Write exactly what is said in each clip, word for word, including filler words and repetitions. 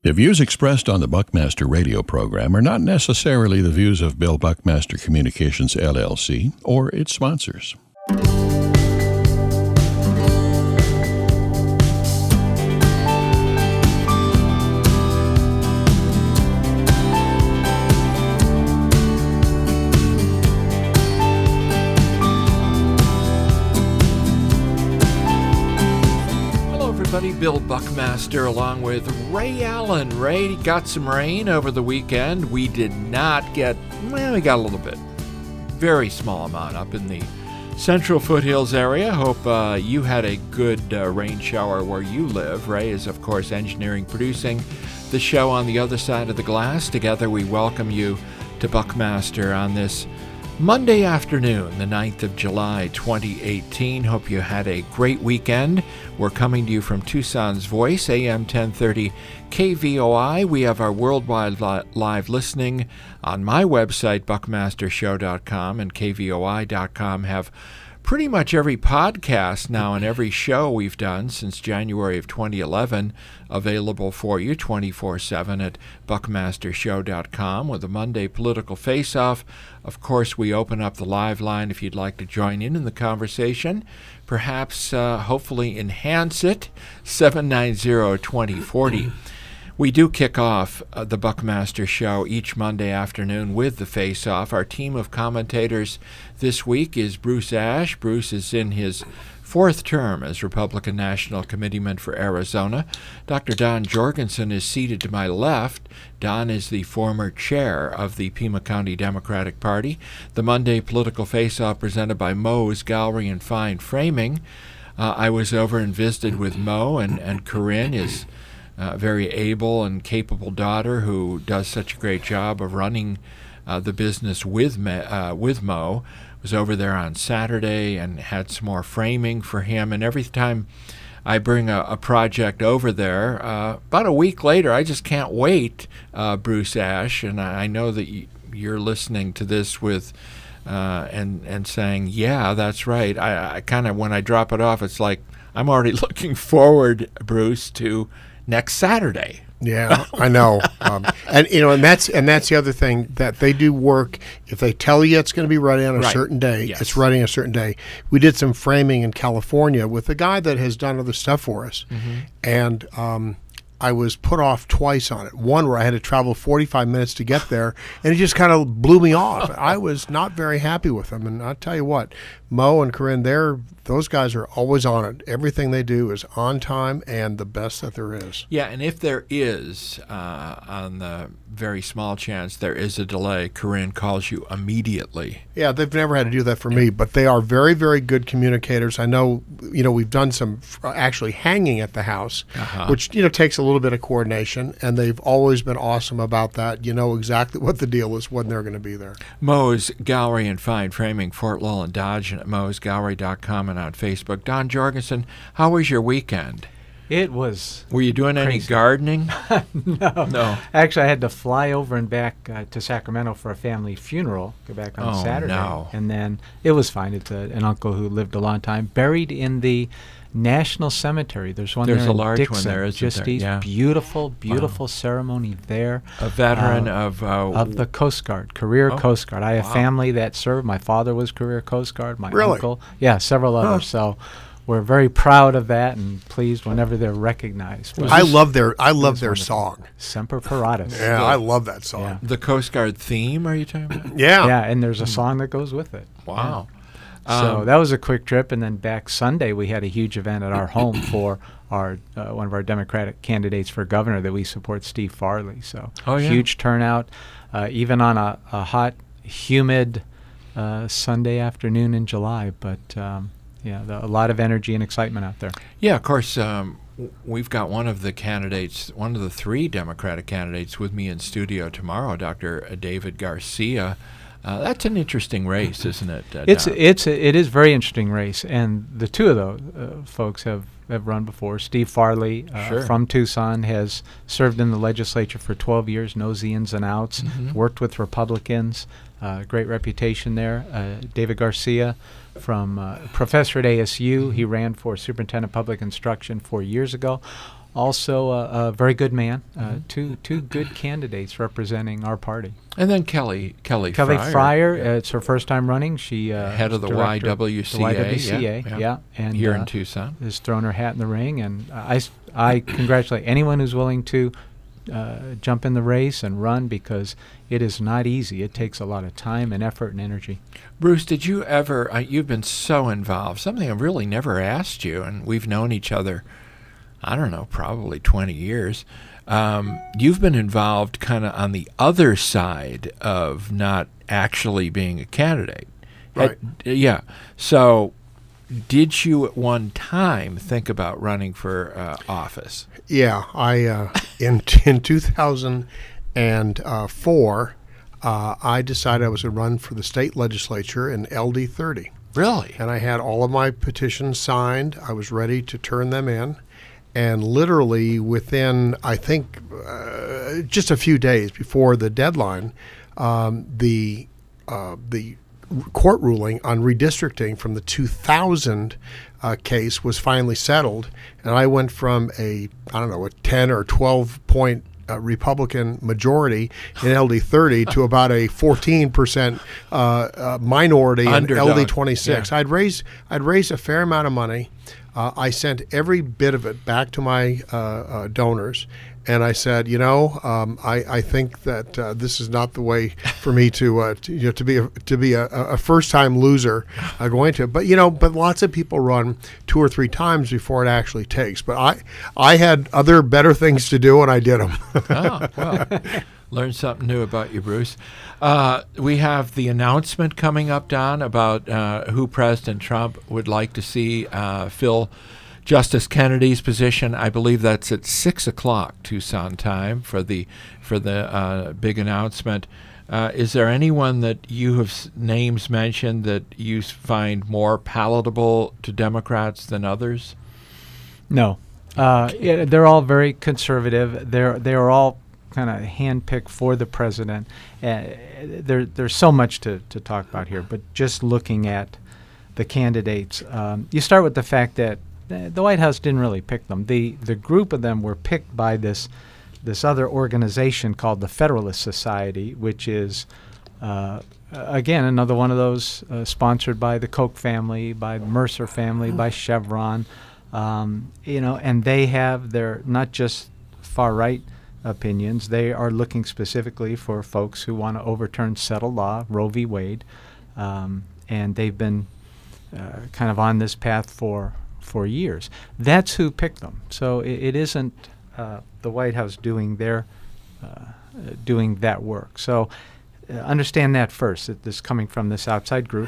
The views expressed on the Buckmaster radio program are not necessarily the views of Bill Buckmaster Communications, L L C, or its sponsors. Bill Buckmaster along with Ray Allen. Ray got some rain over the weekend. We did not get, well, we got a little bit. Very small amount up in the Central Foothills area. Hope uh, you had a good uh, rain shower where you live. Ray is, of course, engineering, producing the show on the other side of the glass. Together we welcome you to Buckmaster on this Monday afternoon, the ninth of July, twenty eighteen. Hope you had a great weekend. We're coming to you from Tucson's Voice, A M ten thirty K V O I. We have our worldwide li- live listening on my website, buckmaster show dot com, and K V O I dot com have pretty much every podcast now and every show we've done since January of twenty eleven available for you twenty-four seven at buckmaster show dot com with a Monday Political Face-Off. Of course, we open up the live line if you'd like to join in in the conversation. Perhaps, uh, hopefully, enhance it, seven nine zero, two zero four zero. We do kick off uh, the Buckmaster Show each Monday afternoon with the Face-Off. Our team of commentators this week is Bruce Ash. Bruce is in his fourth term as Republican National Committeeman for Arizona. Doctor Don Jorgensen is seated to my left. Don is the former chair of the Pima County Democratic Party. The Monday Political Face-Off presented by Moe's Gallery and Fine Framing. Uh, I was over and visited with Mo, and, and Corinne is a very able and capable daughter who does such a great job of running uh, the business with, Me, uh, with Mo. Was over there on Saturday and had some more framing for him. And every time I bring a, a project over there, uh, about a week later, I just can't wait, uh, Bruce Ash. And I, I know that y- you're listening to this with uh, and and saying, yeah, that's right. I, I kind of, when I drop it off, it's like I'm already looking forward, Bruce, to next Saturday. Yeah, I know, um, and you know, and that's and that's the other thing that they do work. If they tell you it's going to be ready on a right. certain day, yes. it's ready on a certain day. We did some framing in California with a guy that has done other stuff for us, mm-hmm. and um, I was put off twice on it. One where I had to travel forty-five minutes to get there, and it just kind of blew me off. I was not very happy with them, and I'll tell you what, Mo and Corinne, they're those guys are always on it. Everything they do is on time and the best that there is. Yeah, and if there is, uh, on the very small chance there is a delay, Corinne calls you immediately. Yeah, they've never had to do that for me, but they are very, very good communicators. I know, you know, we've done some actually hanging at the house, uh-huh. which, you know, takes a little bit of coordination, and they've always been awesome about that. You know exactly what the deal is when they're going to be there. Moe's Gallery and Fine Framing, Fort Lowell and Dodge, and at moes gallery dot com and on Facebook. Don Jorgensen, how was your weekend? It was Were you doing crazy. any gardening? no. No. Actually, I had to fly over and back uh, to Sacramento for a family funeral, go back on oh, Saturday. No. And then it was fine. It's a, an uncle who lived a long time, buried in the National Cemetery. There's one There's there a in large Dixon, one there, isn't just there? east. Yeah. Beautiful, beautiful wow. ceremony there. A veteran uh, of... Uh, of the Coast Guard, career oh, Coast Guard. I have wow. family that served. My father was career Coast Guard. My really? uncle. Yeah, several huh. others. So we're very proud of that and pleased whenever they're recognized. I love their I love their wonderful. song. Semper Paratus. Yeah, the, I love that song. Yeah. The Coast Guard theme, are you talking about? Yeah. Yeah, and there's a song that goes with it. Wow. Yeah. So Um, that was a quick trip, and then back Sunday we had a huge event at our home for our uh, one of our Democratic candidates for governor that we support, Steve Farley. So oh, yeah. huge turnout, uh, even on a, a hot, humid uh, Sunday afternoon in July. But um, yeah, the, a lot of energy and excitement out there. Yeah, of course. Um, we've got one of the candidates, one of the three Democratic candidates, with me in studio tomorrow, Doctor David Garcia. Uh, that's an interesting race, isn't it? Uh, it's Don? it's a, it is very interesting race, and the two of those uh, folks have, have run before. Steve Farley uh, sure. from Tucson has served in the legislature for twelve years, knows the ins and outs, mm-hmm. worked with Republicans, uh, great reputation there. Uh, David Garcia from uh, professor at A S U, he ran for superintendent of public instruction four years ago. also a, a very good man. Uh, two two good candidates representing our party. And then Kelly Kelly Kelly Fryer. Fryer, yeah. uh, it's her first time running. She uh, head of the Y W C A, the Y W C A, yeah, yeah, yeah. and here uh, in Tucson. has thrown her hat in the ring, and uh, I, s- I congratulate anyone who's willing to uh, jump in the race and run, because it is not easy. It takes a lot of time and effort and energy. Bruce, did you ever? Uh, you've been so involved. Something I've really never asked you, and we've known each other, I don't know, probably twenty years. Um, you've been involved kind of on the other side of not actually being a candidate. Right. Uh, yeah. So did you at one time think about running for uh, office? Yeah, I uh, in in two thousand four, uh, I decided I was going to run for the state legislature in L D thirty. Really? And I had all of my petitions signed. I was ready to turn them in. And literally within, I think, uh, just a few days before the deadline, um, the uh, the court ruling on redistricting from the two thousand uh, case was finally settled, and I went from a I don't know a ten or twelve point uh, Republican majority in L D thirty to about a fourteen percent uh, uh, minority Underdog. in L D twenty-six. Yeah. I'd raised I'd raised a fair amount of money. Uh, I sent every bit of it back to my uh, uh, donors, and I said, you know, um, I, I think that uh, this is not the way for me to, uh, to you know to be a, to be a, a first-time loser uh, going to. But you know, but lots of people run two or three times before it actually takes. But I I had other better things to do, and I did them. Oh, well, learned something new about you, Bruce. Uh, we have the announcement coming up, Don, about uh, who President Trump would like to see uh, fill Justice Kennedy's position. I believe that's at six o'clock Tucson time for the for the uh, big announcement. Uh, is there anyone that you have s- names mentioned that you s- find more palatable to Democrats than others? No, uh, yeah, they're all very conservative. They're they are all kind of handpicked for the president. Uh, there, there's so much to, to talk about here, but just looking at the candidates, um, you start with the fact that uh, the White House didn't really pick them. The the group of them were picked by this this other organization called the Federalist Society, which is uh, again another one of those uh, sponsored by the Koch family, by the Mercer family, by Chevron, um, you know, and they have their not just far right opinions. They are looking specifically for folks who want to overturn settled law, Roe v. Wade, um, and they've been uh, kind of on this path for for years. That's who picked them. So it, it isn't uh, the White House doing their uh, doing that work. So uh, understand that first. That this is coming from this outside group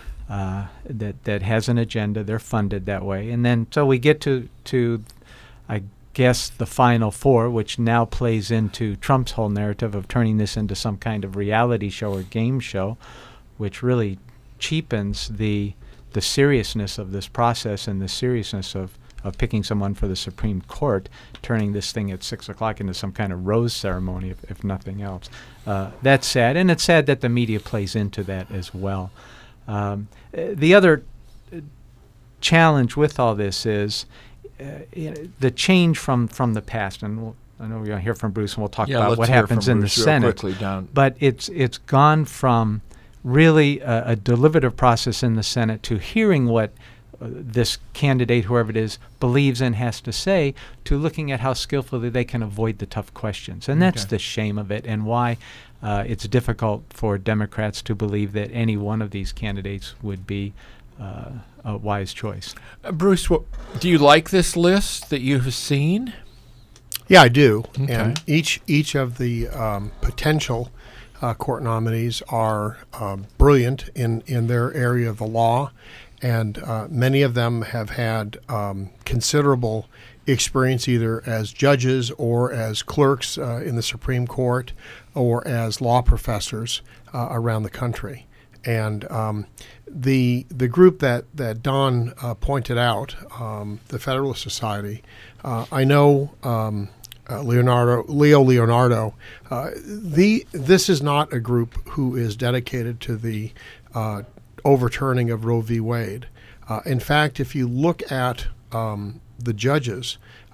uh, that that has an agenda. They're funded that way, and then so we get to to I. guess the final four, which now plays into Trump's whole narrative of turning this into some kind of reality show or game show, which really cheapens the the seriousness of this process and the seriousness of, of picking someone for the Supreme Court, turning this thing at six o'clock into some kind of rose ceremony, if, if nothing else. Uh, that's sad, and it's sad that the media plays into that as well. Um, uh, the other uh, challenge with all this is Uh, you know, the change from, from the past, and we'll, I know we're going to hear from Bruce, and we'll talk Yeah, about let's what hear happens from in Bruce the real Senate. quickly, Don. But it's it's gone from really a, a deliberative process in the Senate to hearing what uh, this candidate, whoever it is, believes and has to say, to looking at how skillfully they can avoid the tough questions. And that's Okay. the shame of it, and why uh, it's difficult for Democrats to believe that any one of these candidates would be uh, a wise choice. Uh, Bruce, what, do you like this list that you have seen? Yeah, I do. Okay. And each each of the um, potential uh, court nominees are uh, brilliant in, in their area of the law, and uh, many of them have had um, considerable experience either as judges or as clerks uh, in the Supreme Court or as law professors uh, around the country. And um, the the group that that Don uh, pointed out, um, the Federalist Society, uh, I know um, uh, Leonardo Leo Leonardo. Uh, the this is not a group who is dedicated to the uh, overturning of Roe v. Wade. Uh, in fact, if you look at um, the judges,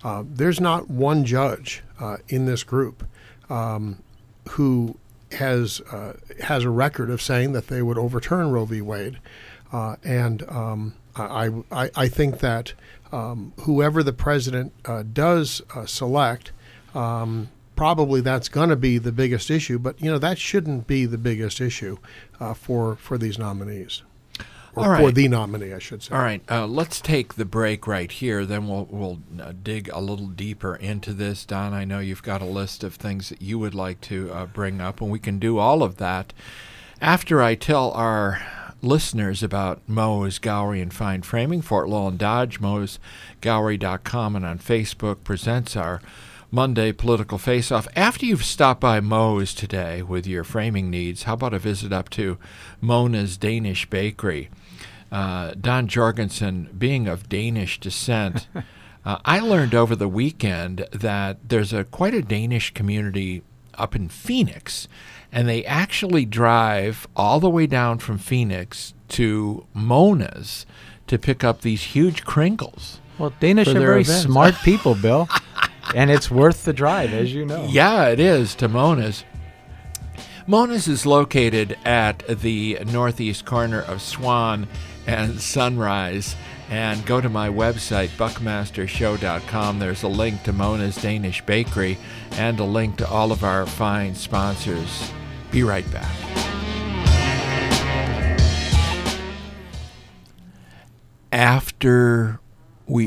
Uh, there's not one judge uh, in this group um, who has uh, has a record of saying that they would overturn Roe v. Wade. Uh, and um, I, I, I think that um, whoever the president uh, does uh, select, um, probably that's going to be the biggest issue. But, you know, that shouldn't be the biggest issue uh, for, for these nominees. Or All right. for the nominee, I should say. All right, uh, let's take the break right here. Then we'll we'll uh, dig a little deeper into this. Don, I know you've got a list of things that you would like to uh, bring up, and we can do all of that after I tell our listeners about Moe's Gallery and Fine Framing, Fort Lowell and Dodge, moes gallery dot com, and on Facebook presents our Monday Political Face-Off. After you've stopped by Moe's today with your framing needs, how about a visit up to Mona's Danish Bakery? Uh, Don Jorgensen, being of Danish descent, uh, I learned over the weekend that there's a quite a Danish community up in Phoenix, and they actually drive all the way down from Phoenix to Mona's to pick up these huge crinkles. Well, Danish for are their very events. smart people, Bill, and it's worth the drive, as you know. Yeah, it is, to Mona's. Mona's is located at the northeast corner of Swan and Sunrise. And go to my website, buckmaster show dot com. There's a link to Mona's Danish Bakery and a link to all of our fine sponsors. Be right back. After we...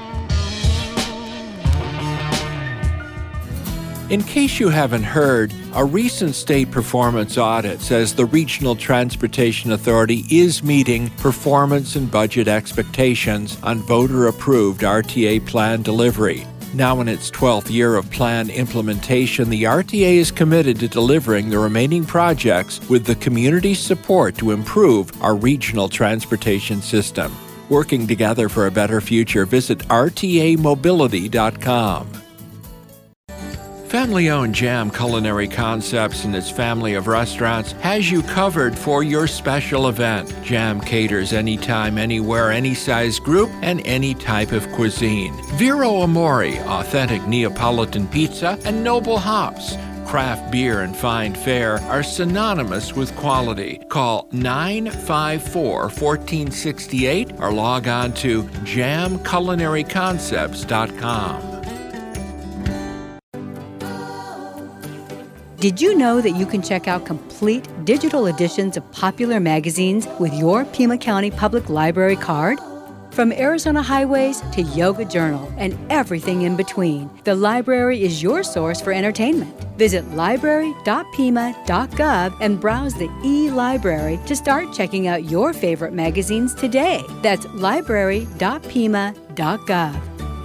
In case you haven't heard, a recent state performance audit says the Regional Transportation Authority is meeting performance and budget expectations on voter-approved R T A plan delivery. Now in its twelfth year of plan implementation, the R T A is committed to delivering the remaining projects with the community's support to improve our regional transportation system. Working together for a better future, visit R T A mobility dot com. Family-owned Jam Culinary Concepts and its family of restaurants has you covered for your special event. Jam caters anytime, anywhere, any size group, and any type of cuisine. Vero Amore, authentic Neapolitan pizza, and Noble Hops, craft beer and fine fare, are synonymous with quality. Call nine five four, one four six eight or log on to jam culinary concepts dot com. Did you know that you can check out complete digital editions of popular magazines with your Pima County Public Library card? From Arizona Highways to Yoga Journal and everything in between, the library is your source for entertainment. Visit library dot pima dot gov and browse the e-library to start checking out your favorite magazines today. That's library dot pima dot gov.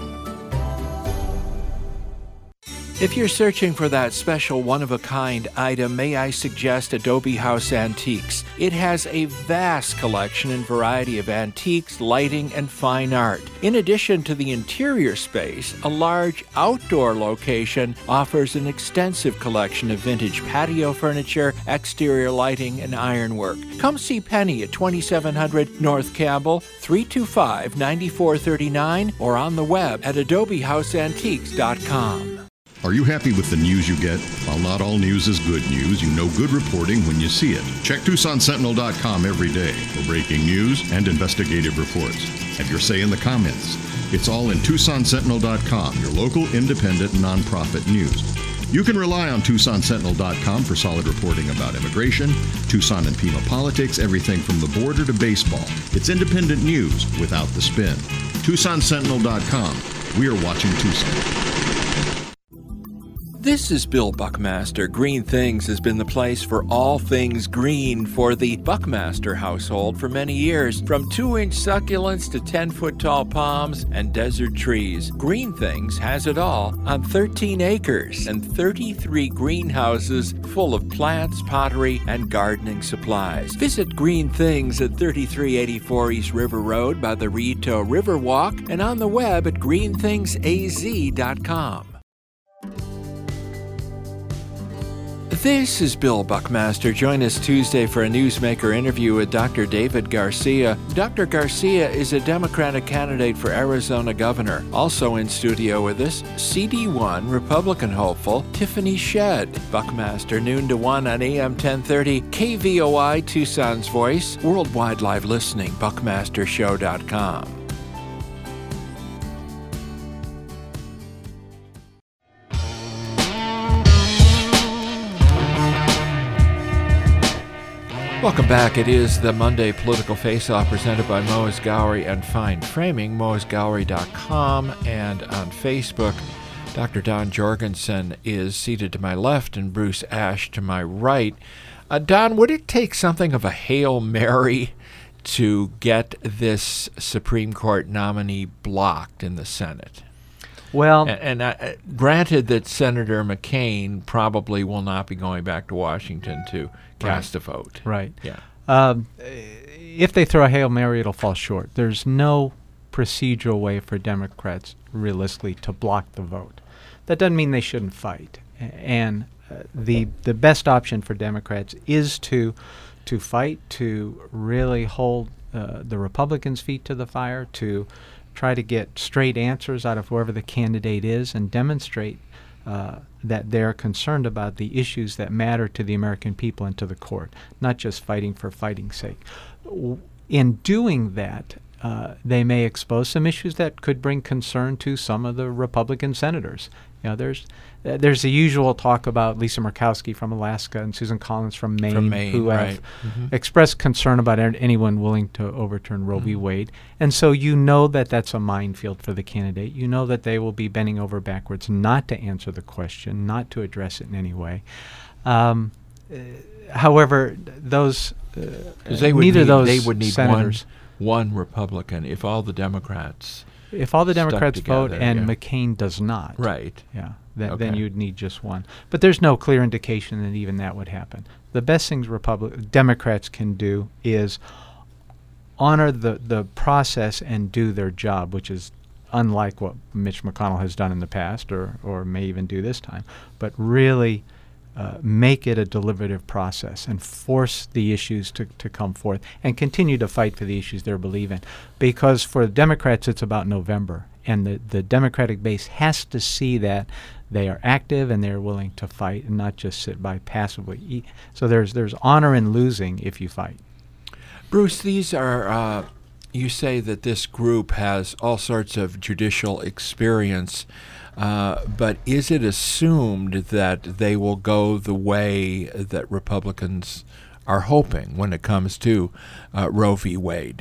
If you're searching for that special one-of-a-kind item, may I suggest Adobe House Antiques. It has a vast collection and variety of antiques, lighting, and fine art. In addition to the interior space, a large outdoor location offers an extensive collection of vintage patio furniture, exterior lighting, and ironwork. Come see Penny at twenty-seven hundred North Campbell, three two five, nine four three nine, or on the web at adobe house antiques dot com. Are you happy with the news you get? While not all news is good news, you know good reporting when you see it. Check Tucson Sentinel dot com every day for breaking news and investigative reports. Have your say in the comments. It's all in Tucson Sentinel dot com, your local independent nonprofit news. You can rely on Tucson Sentinel dot com for solid reporting about immigration, Tucson and Pima politics, everything from the border to baseball. It's independent news without the spin. Tucson Sentinel dot com. We are watching Tucson. This is Bill Buckmaster. Green Things has been the place for all things green for the Buckmaster household for many years. From two-inch succulents to ten-foot-tall palms and desert trees, Green Things has it all on thirteen acres and thirty-three greenhouses full of plants, pottery, and gardening supplies. Visit Green Things at thirty-three eighty-four East River Road by the Rito Riverwalk and on the web at green things a z dot com. This is Bill Buckmaster. Join us Tuesday for a Newsmaker interview with Doctor David Garcia. Doctor Garcia is a Democratic candidate for Arizona governor. Also in studio with us, C D one Republican hopeful Tiffany Shedd. Buckmaster, noon to one on A M ten thirty, K V O I, Tucson's Voice, worldwide live listening, buckmaster show dot com. Welcome back. It is the Monday Political Face-Off presented by Moaz Gowrie and Fine Framing, moaz gowrie dot com, and on Facebook. Doctor Don Jorgensen is seated to my left and Bruce Ash to my right. Uh, Don, would it take something of a Hail Mary to get this Supreme Court nominee blocked in the Senate? Well, and, and uh, granted that Senator McCain probably will not be going back to Washington to cast a vote. Right. Yeah. Um, if they throw a Hail Mary, it'll fall short. There's no procedural way for Democrats, realistically, to block the vote. That doesn't mean they shouldn't fight. A- And uh, the the best option for Democrats is to to fight, to really hold uh, the Republicans' feet to the fire, to try to get straight answers out of whoever the candidate is and demonstrate uh, that they're concerned about the issues that matter to the American people and to the court, not just fighting for fighting's sake. W- In doing that, uh, they may expose some issues that could bring concern to some of the Republican senators. You know, there's uh, there's the usual talk about Lisa Murkowski from Alaska and Susan Collins from Maine, From Maine, who have right. Mhm. expressed concern about an- anyone willing to overturn Roe v. Wade. And so you know that that's a minefield for the candidate. You know that they will be bending over backwards not to answer the question, not to address it in any way. Um, uh, however, th- those uh, 'Cause they would neither need, of those they would need senators. one, one Republican if all the Democrats. If all the stuck Democrats vote together, and yeah. McCain does not, Right. yeah, th- then Okay. you'd need just one. But there's no clear indication that even that would happen. The best things Republic Democrats can do is honor the, the process and do their job, which is unlike what Mitch McConnell has done in the past or, or may even do this time, but really uh, make it a deliberative process and force the issues to, to come forth and continue to fight for the issues they believe in. Because for the Democrats, it's about November, and the, the Democratic base has to see that they are active and they're willing to fight and not just sit by passively. E- So there's there's honor in losing if you fight. Bruce, these are, uh, you say that this group has all sorts of judicial experience, uh, but is it assumed that they will go the way that Republicans are hoping when it comes to uh, Roe v. Wade?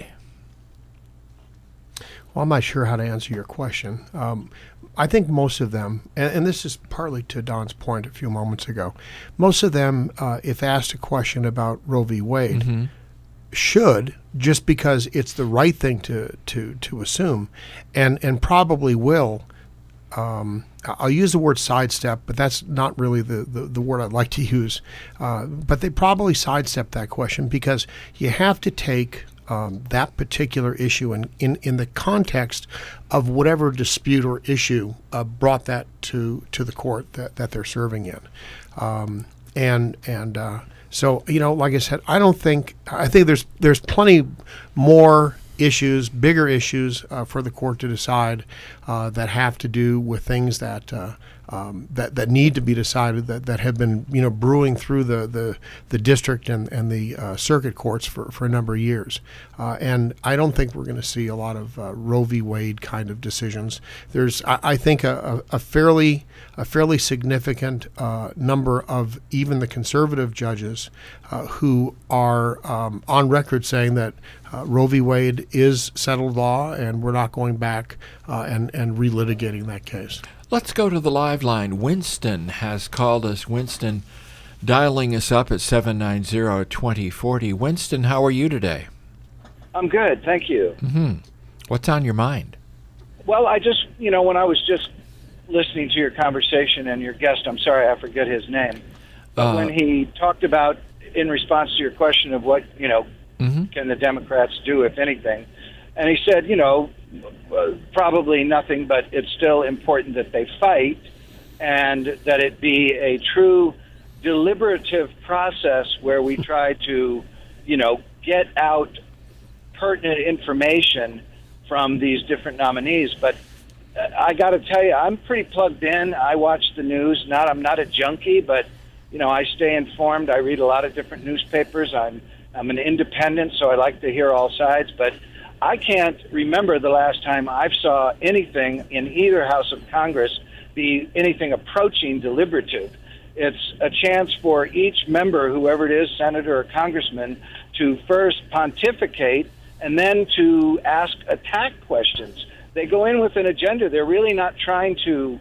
Well, I'm not sure how to answer your question. Um, I think most of them, and, and this is partly to Don's point a few moments ago, most of them, uh, if asked a question about Roe v. Wade, Mm-hmm. should, just because it's the right thing to to to assume, and and probably will. Um, I'll use the word sidestep, but that's not really the, the, the word I'd like to use. Uh, but they probably sidestep that question because you have to take um, that particular issue in, in, in the context of whatever dispute or issue uh, brought that to, to the court that, that they're serving in. Um, and and uh, so, you know, like I said, I don't think, I think there's there's plenty more issues, bigger issues uh, for the court to decide uh, that have to do with things that uh, um, that that need to be decided that, that have been you know brewing through the the, the district and and the uh, circuit courts for, for a number of years. Uh, and I don't think we're going to see a lot of uh, Roe v. Wade kind of decisions. There's I, I think a, a, a fairly a fairly significant uh, number of even the conservative judges uh, who are um, on record saying that uh, Roe v. Wade is settled law and we're not going back uh, and, and relitigating that case. Let's go to the live line. Winston has called us. Winston dialing us up at seven nine zero, two zero four zero. Winston, how are you today? I'm good, thank you. Mm-hmm. What's on your mind? Well, I just, you know, when I was just listening to your conversation and your guest, I'm sorry, I forget his name, but Uh, when he talked about, in response to your question of what, you know, Mm-hmm. can the Democrats do, if anything, and he said, you know, uh, probably nothing, but it's still important that they fight and that it be a true deliberative process where we try to, you know, get out pertinent information from these different nominees. But uh, I got to tell you, I'm pretty plugged in. I watch the news. Not, I'm not a junkie, but you know, I stay informed. I read a lot of different newspapers. I'm I'm an independent, so I like to hear all sides. But I can't remember the last time I saw anything in either House of Congress be anything approaching deliberative. It's a chance for each member, whoever it is, senator or congressman, to first pontificate and then to ask attack questions. They go in with an agenda. They're really not trying to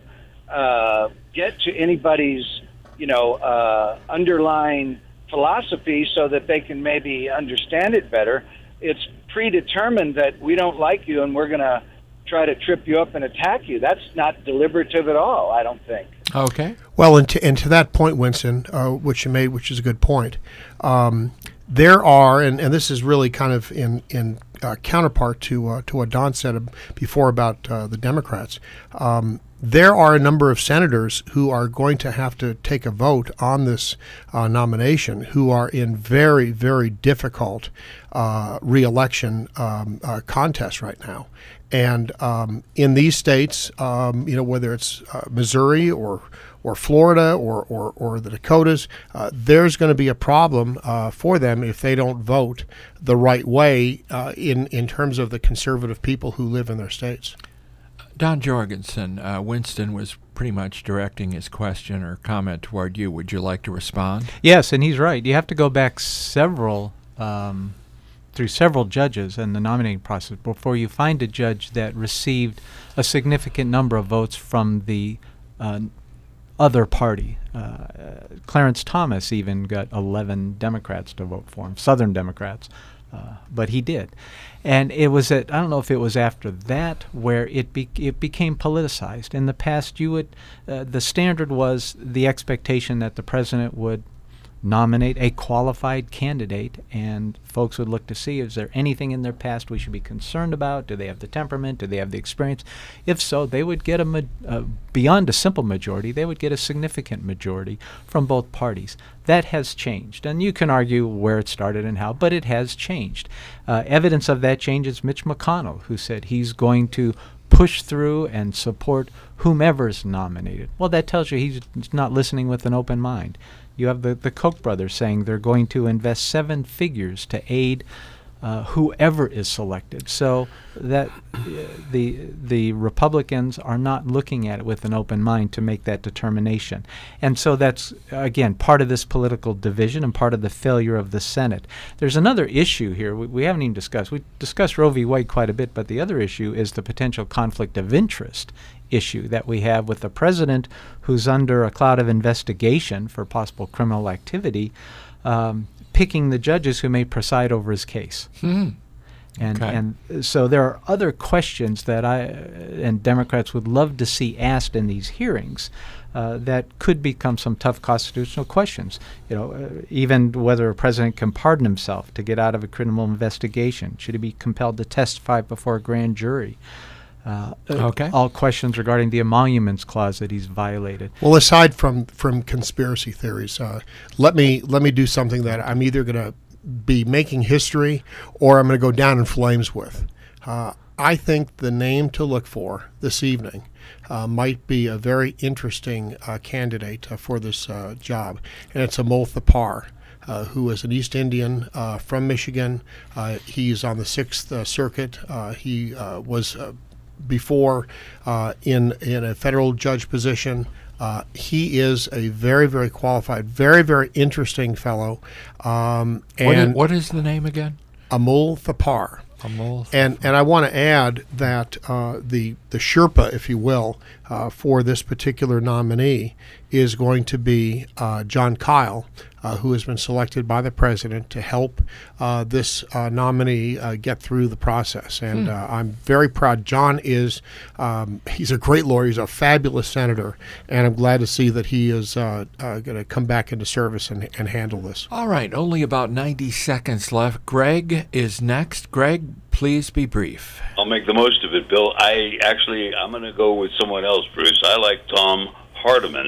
uh, get to anybody's, you know, uh, underlying philosophy so that they can maybe understand it better. It's predetermined that we don't like you and we're going to try to trip you up and attack you. That's not deliberative at all, I don't think. Okay. Well, and to, and to that point, Winston, uh, which you made, which is a good point, um, there are, and, and this is really kind of in, in uh, counterpart to uh, to what Don said before about uh, the Democrats, um, there are a number of senators who are going to have to take a vote on this uh, nomination who are in very, very difficult uh, re-election um, uh, contests right now. And um, in these states, um, you know, whether it's uh, Missouri or or Florida or, or, or the Dakotas, uh, there's going to be a problem uh, for them if they don't vote the right way uh, in, in terms of the conservative people who live in their states. Don Jorgensen, uh, Winston was pretty much directing his question or comment toward you. Would you like to respond? Yes, and he's right. You have to go back several, um, through several judges in the nominating process before you find a judge that received a significant number of votes from the uh, other party. Uh, Clarence Thomas even got eleven Democrats to vote for him, Southern Democrats, uh, but he did. And it was at, I don't know if it was after that where it be, it became politicized. In the past, you would, uh, the standard was the expectation that the president would nominate a qualified candidate, and folks would look to see, is there anything in their past we should be concerned about? Do they have the temperament? Do they have the experience? If so, they would get a, ma- uh, beyond a simple majority, they would get a significant majority from both parties. That has changed, and you can argue where it started and how, but it has changed. Uh, evidence of that change is Mitch McConnell, who said he's going to push through and support whomever's nominated. Well, that tells you he's not listening with an open mind. You have the, the Koch brothers saying they're going to invest seven figures to aid uh, whoever is selected. So that uh, the the Republicans are not looking at it with an open mind to make that determination. And so that's, again, part of this political division and part of the failure of the Senate. There's another issue here we, we haven't even discussed. We discussed Roe v. Wade quite a bit, but the other issue is the potential conflict of interest issue that we have with the president, who's under a cloud of investigation for possible criminal activity, um, picking the judges who may preside over his case. Hmm. And Okay. and so there are other questions that I and Democrats would love to see asked in these hearings uh, that could become some tough constitutional questions. You know, uh, even whether a president can pardon himself to get out of a criminal investigation. Should he be compelled to testify before a grand jury? Uh, Okay. All questions regarding the emoluments clause that he's violated. Well, aside from, from conspiracy theories, uh, let me let me do something that I'm either going to be making history or I'm going to go down in flames with. Uh, I think the name to look for this evening uh, might be a very interesting uh, candidate uh, for this uh, job, and it's Amol Thapar. Uh, who is an East Indian uh, from Michigan. Uh, he's on the Sixth uh, Circuit. Uh, he uh, was uh, before uh, in in a federal judge position. Uh, he is a very, very qualified, very, very interesting fellow. Um, What is, and what is the name again? Amol Thapar. Amol. And and I want to add that uh, the the Sherpa, if you will, uh, for this particular nominee is going to be uh, John Kyle, uh, who has been selected by the president to help uh, this uh, nominee uh, get through the process. And Hmm. uh, I'm very proud. John is um, he's a great lawyer. He's a fabulous senator, and I'm glad to see that he is uh, uh, going to come back into service and, and handle this. All right, only about ninety seconds left. Greg is next. Greg, please be brief. I'll make the most of it, Bill. I actually, I'm going to go with someone else, Bruce. I like Tom Hardiman.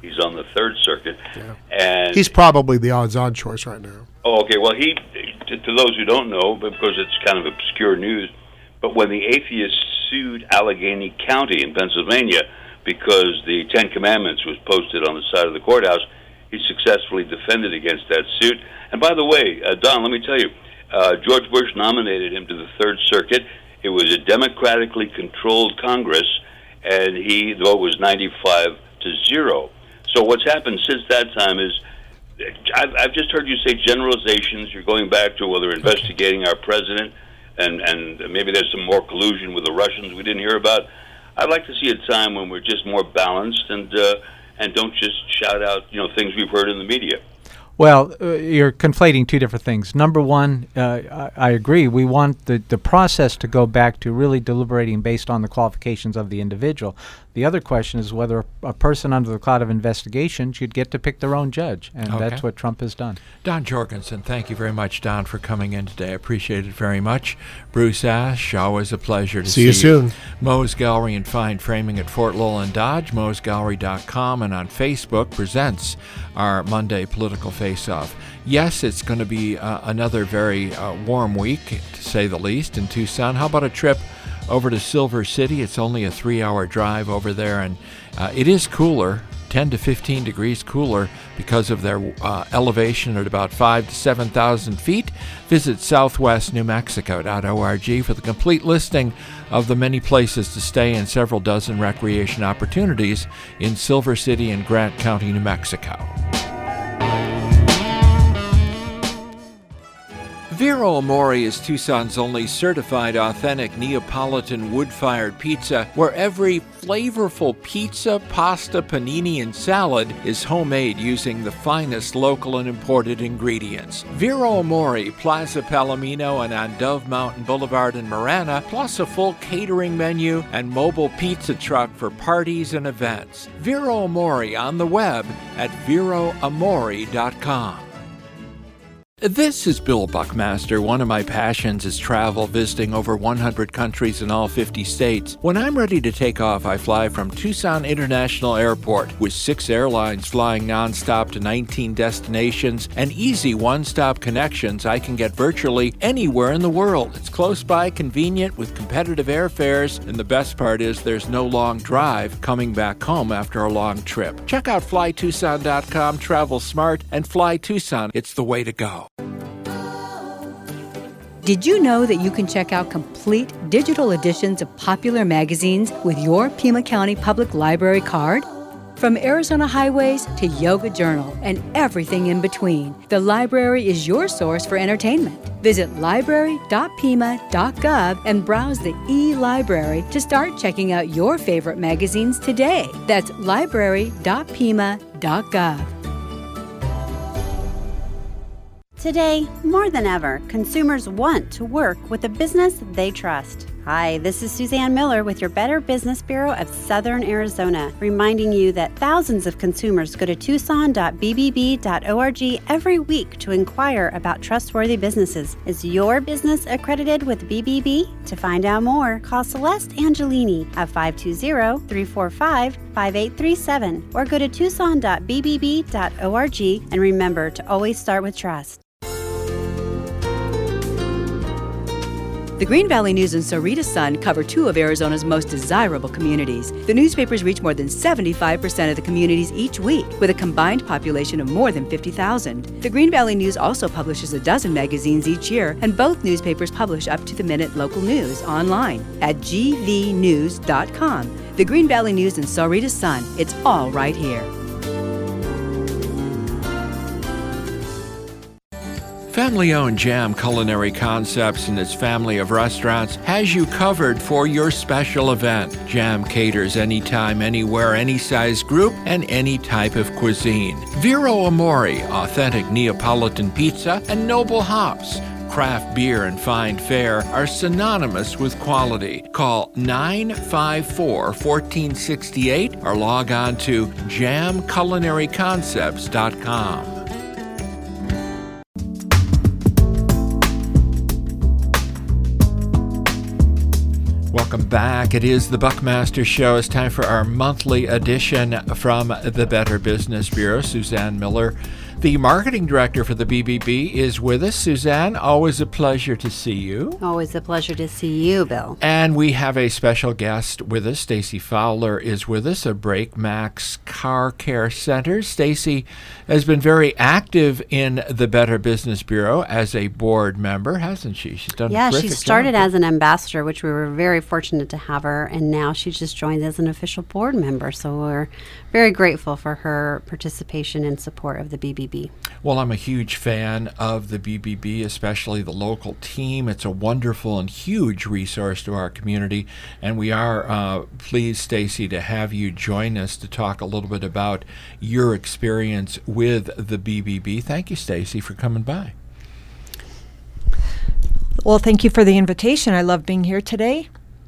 He's on the Third Circuit. Yeah. And he's probably the odds-on choice right now. Oh, okay. Well, he, to, to those who don't know, because it's kind of obscure news, but when the atheists sued Allegheny County in Pennsylvania because the Ten Commandments was posted on the side of the courthouse, he successfully defended against that suit. And by the way, uh, Don, let me tell you, uh, George Bush nominated him to the Third Circuit. It was a democratically controlled Congress, and he, the vote was ninety-five to zero. So what's happened since that time is, I've, I've just heard you say generalizations. You're going back to, well, they're investigating our president, and, and maybe there's some more collusion with the Russians we didn't hear about. I'd like to see a time when we're just more balanced and uh, and don't just shout out, you know, things we've heard in the media. Well, uh, you're conflating two different things. Number one, uh, I, I agree. We want the, the process to go back to really deliberating based on the qualifications of the individual. The other question is whether a person under the cloud of investigation should get to pick their own judge, and Okay. that's what Trump has done. Don Jorgensen, thank you very much, Don, for coming in today. I appreciate it very much. Bruce Ash, always a pleasure to see, See you soon. Moe's Gallery and Fine Framing at Fort Lowell and Dodge, moes gallery dot com, and on Facebook presents our Monday Political Face-Off. Yes, it's going to be uh, another very uh, warm week, to say the least, in Tucson. How about a trip over to Silver City? It's only a three-hour drive over there, and uh, it is cooler, ten to fifteen degrees cooler because of their uh, elevation at about five to seven thousand feet. Visit southwest new mexico dot org for the complete listing of the many places to stay and several dozen recreation opportunities in Silver City and Grant County, New Mexico. Vero Amore is Tucson's only certified authentic Neapolitan wood-fired pizza, where every flavorful pizza, pasta, panini, and salad is homemade using the finest local and imported ingredients. Vero Amore, Plaza Palomino, and on Dove Mountain Boulevard in Marana, plus a full catering menu and mobile pizza truck for parties and events. Vero Amore on the web at vero amore dot com. This is Bill Buckmaster. One of my passions is travel, visiting over one hundred countries in all fifty states. When I'm ready to take off, I fly from Tucson International Airport with six airlines flying nonstop to nineteen destinations and easy one-stop connections. I can get virtually anywhere in the world. It's close by, convenient, with competitive airfares, and the best part is there's no long drive coming back home after a long trip. Check out fly tucson dot com, travel smart, and Fly Tucson. It's the way to go. Did you know that you can check out complete digital editions of popular magazines with your Pima County Public Library card? From Arizona Highways to Yoga Journal and everything in between, the library is your source for entertainment. Visit library dot pima dot gov and browse the e-library to start checking out your favorite magazines today. That's library dot pima dot gov. Today, more than ever, consumers want to work with a business they trust. Hi, this is Suzanne Miller with your Better Business Bureau of Southern Arizona, reminding you that thousands of consumers go to tucson dot b b b dot org every week to inquire about trustworthy businesses. Is your business accredited with B B B? To find out more, call Celeste Angelini at five two zero, three four five, five eight three seven or go to tucson dot b b b dot org, and remember to always start with trust. The Green Valley News and Sahuarita Sun cover two of Arizona's most desirable communities. The newspapers reach more than seventy-five percent of the communities each week, with a combined population of more than fifty thousand. The Green Valley News also publishes a dozen magazines each year, and both newspapers publish up-to-the-minute local news online at g v news dot com. The Green Valley News and Sahuarita Sun, it's all right here. Family-owned Jam Culinary Concepts and its family of restaurants has you covered for your special event. Jam caters anytime, anywhere, any size group, and any type of cuisine. Vero Amore, authentic Neapolitan pizza, and Noble Hops. Craft beer and fine fare are synonymous with quality. Call nine five four, one four six eight or log on to jam culinary concepts dot com. Welcome back. It is the Buckmaster Show. It's time for our monthly edition from the Better Business Bureau. Suzanne Miller, the marketing director for the B B B, is with us. Suzanne, always a pleasure to see you. Always a pleasure to see you, Bill. And we have a special guest with us. Stacy Fowler is with us of BrakeMax Car Care Centers. Stacy has been very active in the Better Business Bureau as a board member, hasn't she? She's done yeah, a terrific she started job. as an ambassador, which we were very fortunate to have her, and now she just joined as an official board member. So we're very grateful for her participation and support of the B B B. Well, I'm a huge fan of the B B B, especially the local team. It's a wonderful and huge resource to our community, and we are uh, pleased, Stacy, to have you join us to talk a little bit about your experience with the B B B. Thank you, Stacy, for coming by. Well, thank you for the invitation. I love being here today.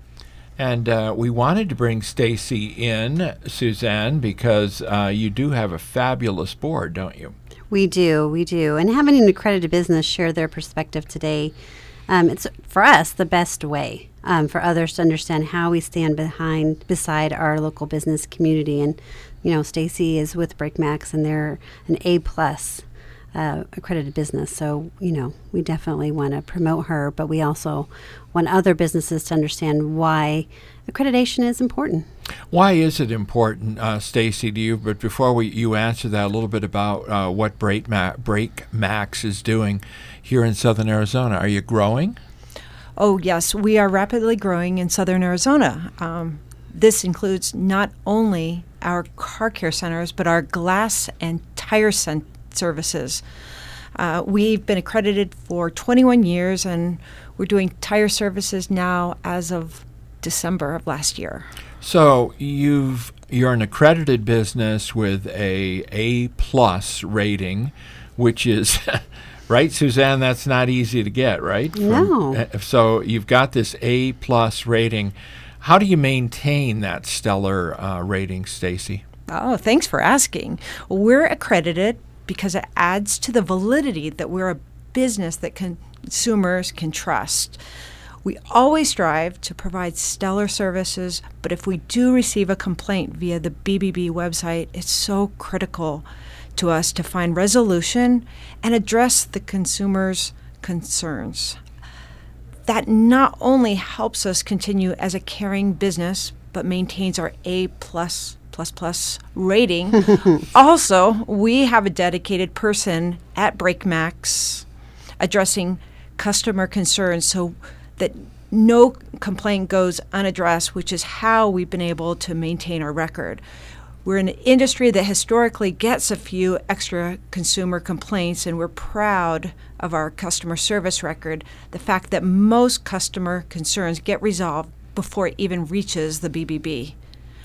And uh, we wanted to bring Stacy in, Suzanne, because uh, you do have a fabulous board, don't you? We do, we do. And having an accredited business share their perspective today, um, it's, for us, the best way um, for others to understand how we stand behind, beside our local business community. And, you know, Stacy is with BrakeMax, and they're an A-plus uh, accredited business. So, you know, we definitely want to promote her, but we also want other businesses to understand why accreditation is important. Why is it important, uh, Stacy, to you? But before we, you answer that, a little bit about uh, what BrakeMax, BrakeMax is doing here in Southern Arizona. Are you growing? Oh, yes. We are rapidly growing in Southern Arizona. Um, this includes not only our car care centers, but our glass and tire cent- services. Uh, we've been accredited for twenty-one years, and we're doing tire services now as of December of last year. So you've you're an accredited business with a A plus rating, which is right, Suzanne. That's not easy to get, right? No. From, uh, so you've got this A plus rating. How do you maintain that stellar uh, rating, Stacy? Oh, thanks for asking. We're accredited because it adds to the validity that we're a business that consumers can trust. We always strive to provide stellar services, but if we do receive a complaint via the B B B website, it's so critical to us to find resolution and address the consumer's concerns. That not only helps us continue as a caring business, but maintains our A plus plus plus rating. Also, we have a dedicated person at BrakeMax addressing customer concerns so that no complaint goes unaddressed, which is how we've been able to maintain our record. We're in an industry that historically gets a few extra consumer complaints, and we're proud of our customer service record, the fact that most customer concerns get resolved before it even reaches the B B B.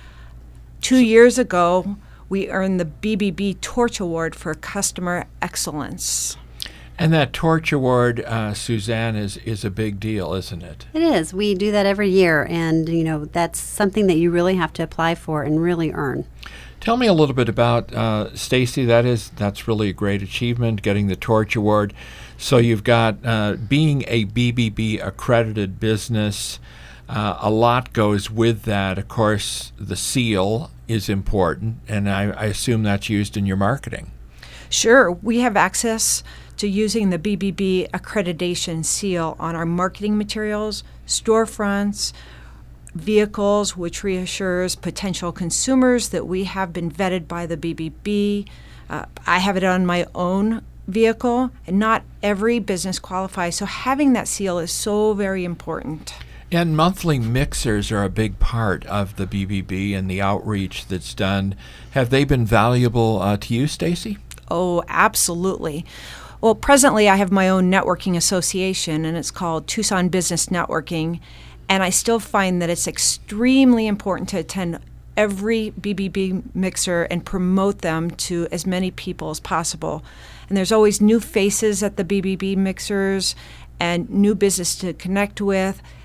Two years ago, we earned the B B B Torch Award for Customer Excellence. And that Torch Award, uh, Suzanne, is, is a big deal, isn't it? It is. We do that every year, and, you know, that's something that you really have to apply for and really earn. Tell me a little bit about uh, Stacy. That is, that's really a great achievement, getting the Torch Award. So you've got uh, being a B B B accredited business. Uh, a lot goes with that. Of course, the seal is important, and I, I assume that's used in your marketing. Sure. We have access to using the B B B accreditation seal on our marketing materials, storefronts, vehicles, which reassures potential consumers that we have been vetted by the B B B. Uh, I have it on my own vehicle, and not every business qualifies, so having that seal is so very important. And monthly mixers are a big part of the B B B and the outreach that's done. Have they been valuable uh, to you, Stacy? Oh, absolutely. Well, presently I have my own networking association, and it's called Tucson Business Networking, and I still find that it's extremely important to attend every B B B mixer and promote them to as many people as possible. And there's always new faces at the B B B mixers and new business to connect with.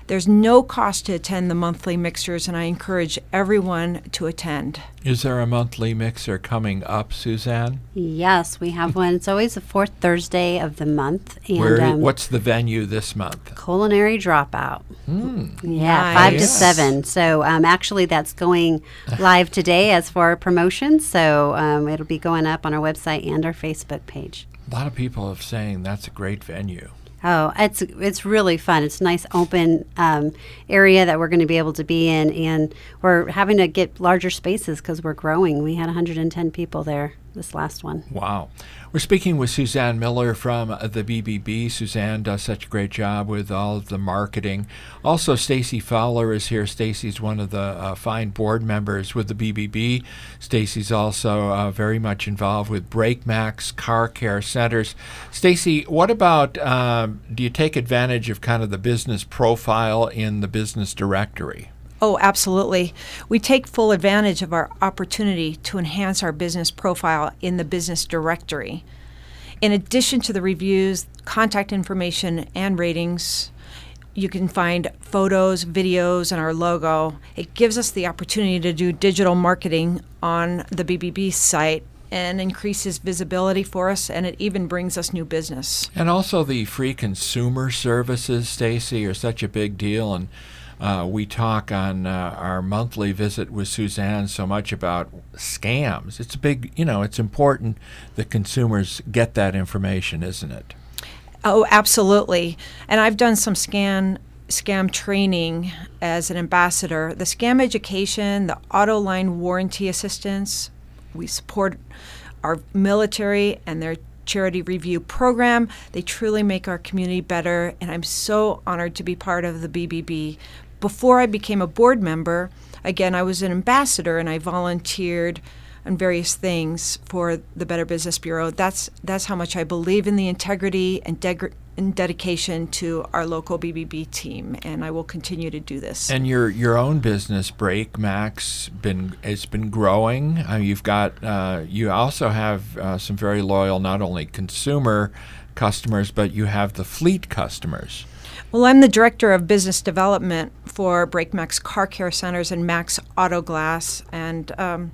There's no cost to attend the monthly mixers, and I encourage everyone to attend. Is there a monthly mixer coming up, Suzanne? Yes, we have one. It's always the fourth Thursday of the month. And Where, um, what's the venue this month? Culinary Dropout. Mm. Yeah, Nice. five to Yes. seven. So um, actually, that's going live today as for our promotion. So um, it'll be going up on our website and our Facebook page. A lot of people are saying that's a great venue. Oh, it's it's really fun. It's a nice open um, area that we're going to be able to be in, and we're having to get larger spaces because we're growing. We had one hundred ten people there this last one. Wow. We're speaking with Suzanne Miller from uh, the B B B. Suzanne does such a great job with all of the marketing. Also, Stacy Fowler is here. Stacy's one of the uh, fine board members with the B B B. Stacy's also uh, very much involved with BrakeMax Car Care Centers. Stacy, what about, um, do you take advantage of kind of the business profile in the business directory? Oh, absolutely. We take full advantage of our opportunity to enhance our business profile in the business directory. In addition to the reviews, contact information, and ratings, you can find photos, videos, and our logo. It gives us the opportunity to do digital marketing on the B B B site and increases visibility for us, and it even brings us new business. And also the free consumer services, Stacy, are such a big deal. And Uh, we talk on uh, our monthly visit with Suzanne so much about scams. It's a big, you know, it's important that consumers get that information, isn't it? Oh, absolutely. And I've done some scam scam training as an ambassador. The scam education, the auto line warranty assistance, we support our military and their charity review program. They truly make our community better, and I'm so honored to be part of the B B B. Before I became a board member, again, I was an ambassador and I volunteered on various things for the Better Business Bureau. That's that's how much I believe in the integrity and, deg- and dedication to our local B B B team, and I will continue to do this. And your your own business, BrakeMax, been it's been growing. Uh, you've got uh, you also have uh, some very loyal, not only consumer customers, but you have the fleet customers. Well, I'm the Director of Business Development for BrakeMax Car Care Centers and Max Auto Glass, and um,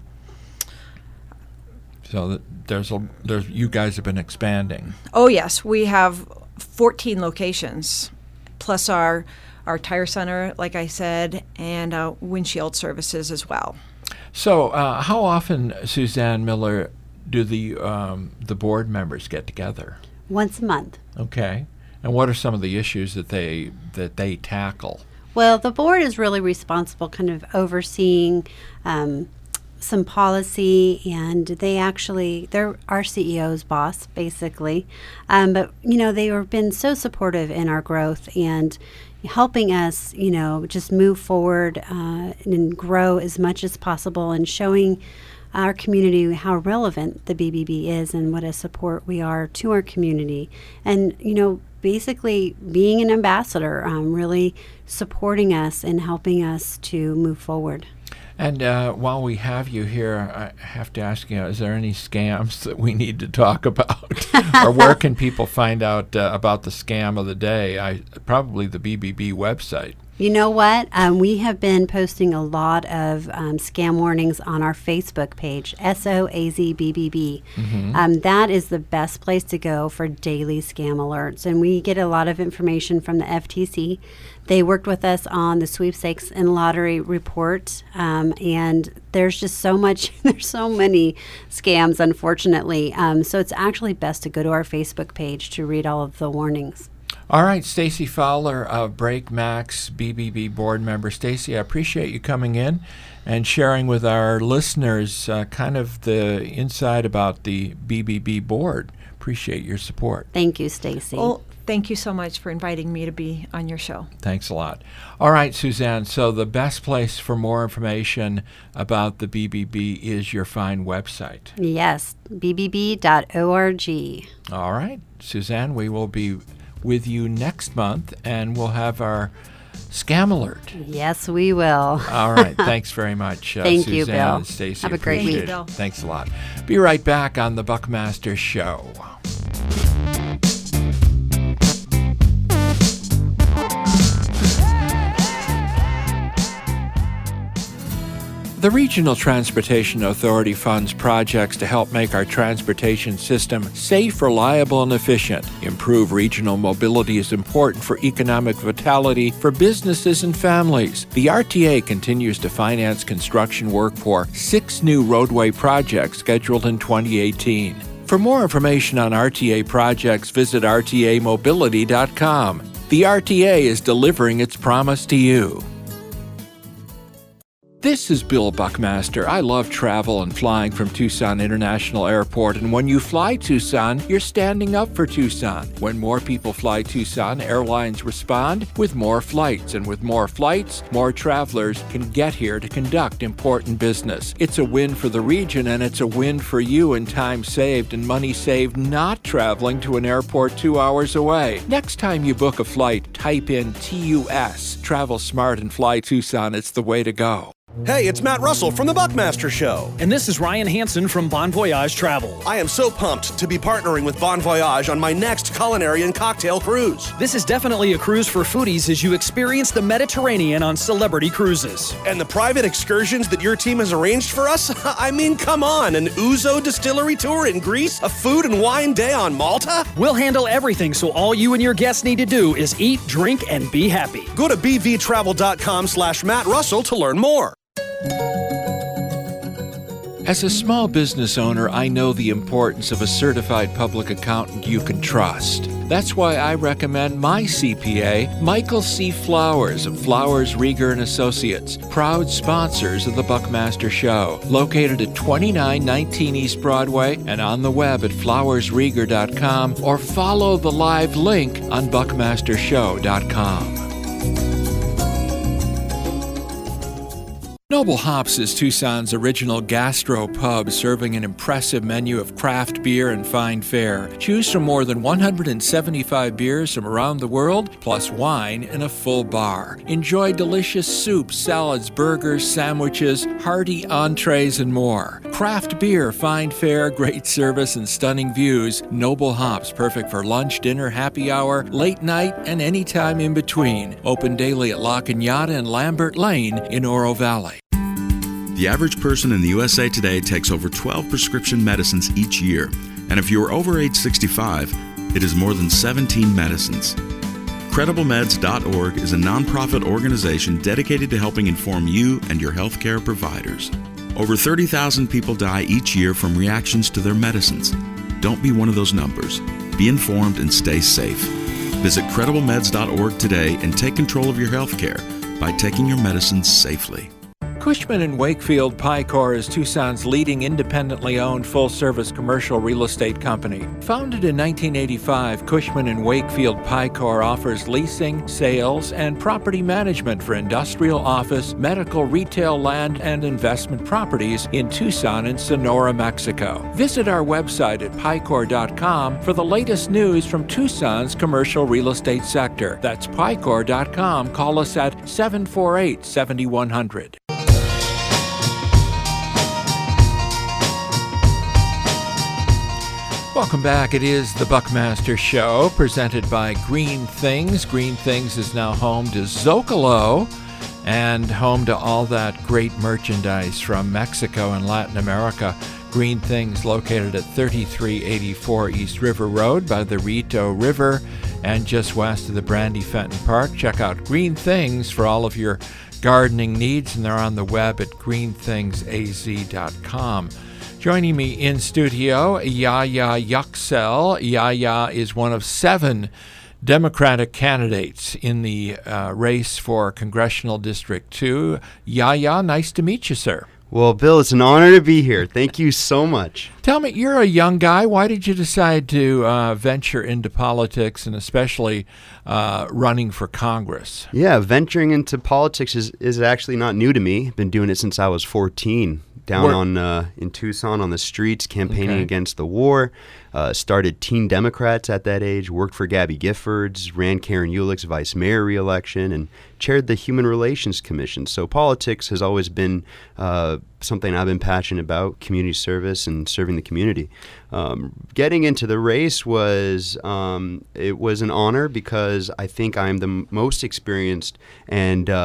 so th- there's a there's you guys have been expanding. oh yes, we have fourteen locations, plus our our tire center, like I said, and uh, windshield services as well. So, uh, how often, Suzanne Miller, do the um, the board members get together? Once a month. Okay. And what are some of the issues that they that they tackle? Well, the board is really responsible, kind of overseeing um, some policy, and they actually, they're our C E O's boss, basically. Um, but, you know, they have been so supportive in our growth and helping us, you know, just move forward uh, and grow as much as possible, and showing our community how relevant the B B B is and what a support we are to our community. And, you know, basically being an ambassador, um, really supporting us and helping us to move forward. And uh, while we have you here, I have to ask you, is there any scams that we need to talk about? Or where can people find out uh, about the scam of the day? I probably the B B B website. You know what? Um, we have been posting a lot of um, scam warnings on our Facebook page, S O A Z B B B. Mm-hmm. Um, that is the best place to go for daily scam alerts. And we get a lot of information from the F T C. They worked with us on the sweepstakes and lottery report. Um, and there's just so much, there's so many scams, unfortunately. Um, so it's actually best to go to our Facebook page to read all of the warnings. All right, Stacy Fowler of BrakeMax B B B board member. Stacy, I appreciate you coming in and sharing with our listeners uh, kind of the inside about the B B B board. Appreciate your support. Thank you, Stacy. Well, thank you so much for inviting me to be on your show. Thanks a lot. All right, Suzanne, so the best place for more information about the B B B is your fine website. Yes, b b b dot org. All right, Suzanne, we will be with you next month, and we'll have our scam alert. Yes, we will. All right. Thanks very much, uh, Thank Suzanne you, Bill. and Stacy. Have a great Appreciate week. it. Thanks a lot. Be right back on the Buckmaster Show. The Regional Transportation Authority funds projects to help make our transportation system safe, reliable, and efficient. Improve regional mobility is important for economic vitality for businesses and families. The R T A continues to finance construction work for six new roadway projects scheduled in twenty eighteen. For more information on R T A projects, visit r t a mobility dot com. The R T A is delivering its promise to you. This is Bill Buckmaster. I love travel and flying from Tucson International Airport, and when you fly Tucson, you're standing up for Tucson. When more people fly Tucson, airlines respond with more flights, and with more flights, more travelers can get here to conduct important business. It's a win for the region, and it's a win for you in time saved and money saved not traveling to an airport two hours away. Next time you book a flight, type in T U S. Travel smart and fly Tucson. It's the way to go. Hey, it's Matt Russell from The Buckmaster Show. And this is Ryan Hansen from Bon Voyage Travel. I am so pumped to be partnering with Bon Voyage on my next culinary and cocktail cruise. This is definitely a cruise for foodies as you experience the Mediterranean on Celebrity Cruises. And the private excursions that your team has arranged for us? I mean, come on, an Ouzo distillery tour in Greece? A food and wine day on Malta? We'll handle everything, so all you and your guests need to do is eat, drink, and be happy. Go to b v travel dot com slash Matt Russell to learn more. As a small business owner, I know the importance of a certified public accountant you can trust. That's why I recommend my C P A, Michael C. Flowers of Flowers, Rieger and Associates, proud sponsors of the Buckmaster Show, located at twenty-nine nineteen East Broadway and on the web at flowers rieger dot com, or follow the live link on buckmaster show dot com. Noble Hops is Tucson's original gastro pub, serving an impressive menu of craft beer and fine fare. Choose from more than one hundred seventy-five beers from around the world, plus wine in a full bar. Enjoy delicious soups, salads, burgers, sandwiches, hearty entrees, and more. Craft beer, fine fare, great service, and stunning views. Noble Hops, perfect for lunch, dinner, happy hour, late night, and any time in between. Open daily at La Cañada and Lambert Lane in Oro Valley. The average person in the U S A today takes over twelve prescription medicines each year, and if you are over age sixty-five, it is more than seventeen medicines. Credible Meds dot org is a nonprofit organization dedicated to helping inform you and your healthcare providers. Over thirty thousand people die each year from reactions to their medicines. Don't be one of those numbers. Be informed and stay safe. Visit Credible Meds dot org today and take control of your healthcare by taking your medicines safely. Cushman and Wakefield Picor is Tucson's leading independently owned full-service commercial real estate company. Founded in nineteen eighty-five, Cushman and Wakefield Picor offers leasing, sales, and property management for industrial, office, medical, retail, land, and investment properties in Tucson and Sonora, Mexico. Visit our website at picor dot com for the latest news from Tucson's commercial real estate sector. That's picor dot com. Call us at seven four eight, seven one zero zero. Welcome back. It is the Buckmaster Show, presented by Green Things. Green Things is now home to Zocalo and home to all that great merchandise from Mexico and Latin America. Green Things located at thirty-three eighty-four East River Road by the Rito River and just west of the Brandy Fenton Park. Check out Green Things for all of your gardening needs, and they're on the web at green things a z dot com. Joining me in studio, Yahya Yuxel. Yahya is one of seven Democratic candidates in the uh, race for Congressional District two. Yahya, nice to meet you, sir. Well, Bill, it's an honor to be here. Thank you so much. Tell me, you're a young guy. Why did you decide to uh, venture into politics, and especially uh, running for Congress? Yeah, venturing into politics is, is actually not new to me. I've been doing it since I was fourteen. Down Where? on uh, in Tucson on the streets, campaigning okay. against the war. Uh, started Teen Democrats at that age, worked for Gabby Giffords, ran Karen Ulick's vice mayor reelection, and chaired the Human Relations Commission. So politics has always been uh, something I've been passionate about, community service and serving the community. Um, getting into the race was um, it was an honor because I think I'm the m- most experienced and uh,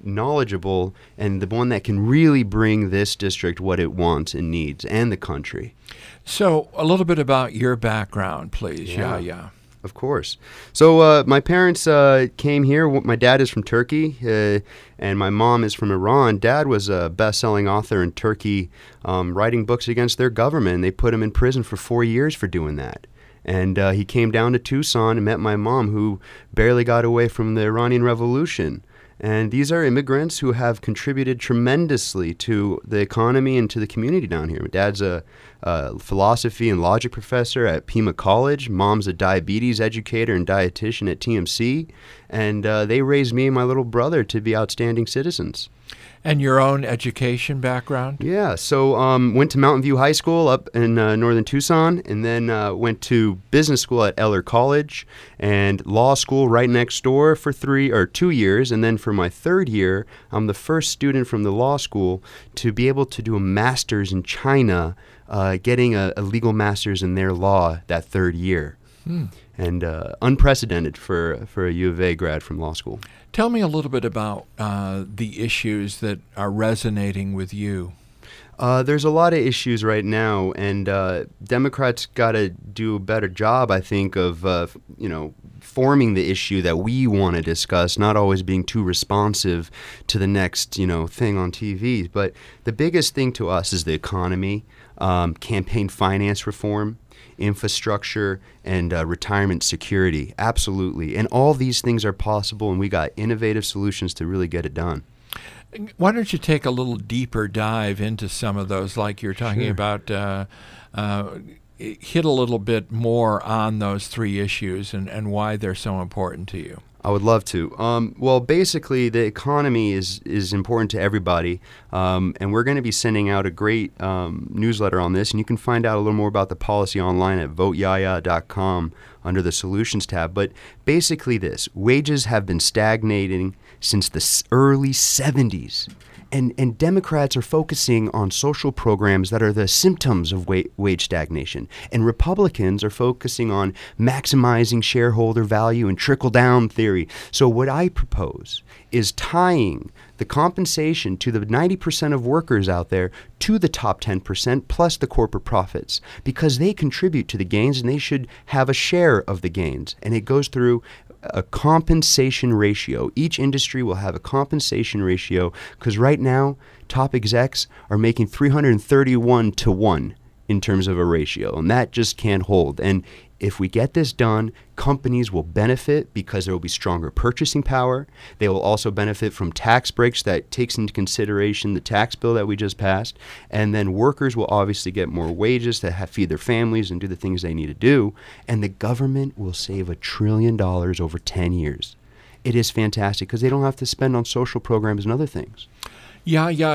knowledgeable and the one that can really bring this district what it wants and needs, and the country. So a little bit about your background, please. Yeah. Yahya. Of course. So uh, my parents uh, came here. My dad is from Turkey, uh, and my mom is from Iran. Dad was a best-selling author in Turkey, um, writing books against their government. They put him in prison for four years for doing that. And uh, he came down to Tucson and met my mom, who barely got away from the Iranian Revolution. And these are immigrants who have contributed tremendously to the economy and to the community down here. My dad's a, a philosophy and logic professor at Pima College. Mom's a diabetes educator and dietitian at T M C. And uh, they raised me and my little brother to be outstanding citizens. And your own education background? Yeah, so um, went to Mountain View High School up in uh, northern Tucson, and then uh, went to business school at Eller College and law school right next door for three or two years. And then for my third year, I'm the first student from the law school to be able to do a master's in China, uh, getting a, a legal master's in their law that third year. Hmm. And uh, unprecedented for, for a U of A grad from law school. Tell me a little bit about uh, the issues that are resonating with you. Uh, there's a lot of issues right now, and uh, Democrats got to do a better job, I think, of uh, you know forming the issue that we want to discuss, not always being too responsive to the next you know thing on T V. But the biggest thing to us is the economy, um, campaign finance reform, infrastructure, and uh, retirement security. Absolutely. And all these things are possible, and we got innovative solutions to really get it done. Why don't you take a little deeper dive into some of those, like you're talking Sure. about, uh, uh, hit a little bit more on those three issues and, and why they're so important to you. I would love to. Um, well, basically, the economy is, is important to everybody, um, and we're going to be sending out a great um, newsletter on this, and you can find out a little more about the policy online at vote yahya dot com under the Solutions tab. But basically this, wages have been stagnating since the s- early seventies. And, and Democrats are focusing on social programs that are the symptoms of wa- wage stagnation. And Republicans are focusing on maximizing shareholder value and trickle-down theory. So what I propose is tying the compensation to the ninety percent of workers out there to the top ten percent plus the corporate profits, because they contribute to the gains and they should have a share of the gains. And it goes through a compensation ratio. Each industry will have a compensation ratio, because right now top execs are making three hundred thirty-one to one in terms of a ratio, and that just can't hold. And if we get this done, companies will benefit because there will be stronger purchasing power. They will also benefit from tax breaks that takes into consideration the tax bill that we just passed. And then workers will obviously get more wages to have, feed their families and do the things they need to do. And the government will save a trillion dollars over ten years. It is fantastic because they don't have to spend on social programs and other things. Yahya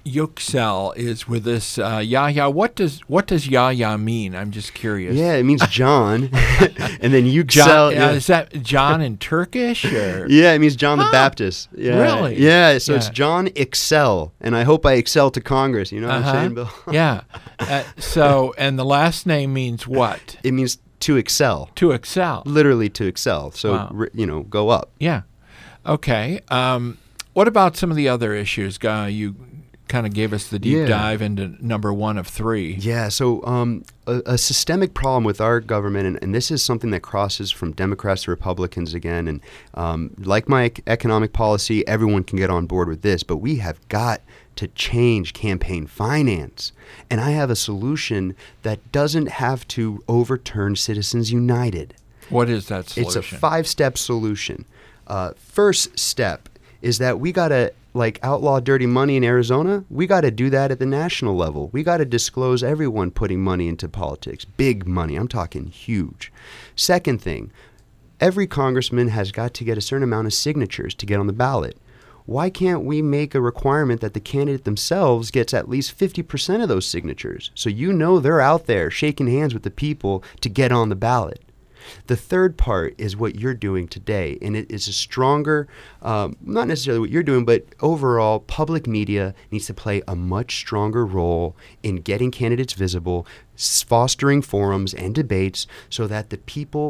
Yüksel is with us. Uh, Yahya, what does what does Yahya mean? I'm just curious. Yeah, it means John, and then Yüksel. John, yeah. uh, is that John in Turkish? Or? Yeah, it means John the Huh. Baptist. Yeah. Really? Yeah, so Yeah. it's John Excel, and I hope I excel to Congress. You know what Uh-huh. I'm saying, Bill? Yeah. Uh, so, and the last name means what? It means to excel. To excel. Literally to excel. So, Wow. r- you know, go up. Yeah. Okay. Um, what about some of the other issues? Uh, you kind of gave us the deep Yeah. dive into number one of three. Yeah, so um, a, a systemic problem with our government, and, and this is something that crosses from Democrats to Republicans again, and um, like my ec- economic policy, everyone can get on board with this, but we have got to change campaign finance. And I have a solution that doesn't have to overturn Citizens United. What is that solution? It's a five-step solution. Uh, first step is that we got to, like, outlaw dirty money in Arizona. We got to do that at the national level. We got to disclose everyone putting money into politics. Big money. I'm talking huge. Second thing, every congressman has got to get a certain amount of signatures to get on the ballot. Why can't we make a requirement that the candidate themselves gets at least fifty percent of those signatures, so you know they're out there shaking hands with the people to get on the ballot? The third part is what you're doing today, and it is a stronger, um, not necessarily what you're doing, but overall, public media needs to play a much stronger role in getting candidates visible, s- fostering forums and debates so that the people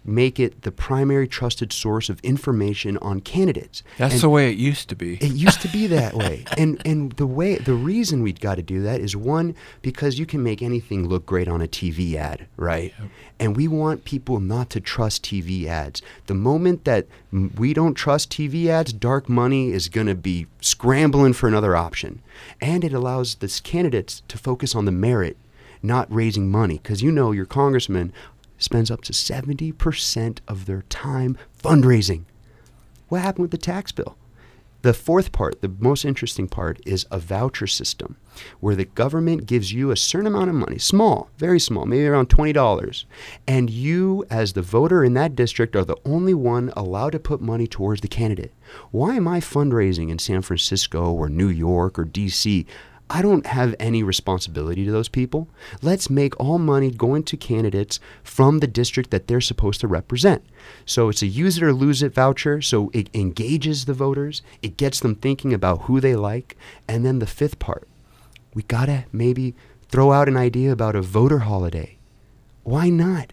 make it the primary trusted source of information on candidates. That's and the way it used to be. It used to be that way. And and the way the reason we've got to do that is, one, because you can make anything look great on a T V ad, right? Yep. And we want people not to trust T V ads. The moment that m- we don't trust T V ads, dark money is going to be scrambling for another option. And it allows the candidates to focus on the merit, not raising money, because you know your congressman spends up to seventy percent of their time fundraising. What happened with the tax bill? The fourth part, the most interesting part, is a voucher system where the government gives you a certain amount of money, small, very small, maybe around twenty dollars, and you as the voter in that district are the only one allowed to put money towards the candidate. Why am I fundraising in San Francisco or New York or D C? I don't have any responsibility to those people. Let's make all money going to candidates from the district that they're supposed to represent. So it's a use it or lose it voucher, so it engages the voters, it gets them thinking about who they like. And then the fifth part, we gotta maybe throw out an idea about a voter holiday. Why not?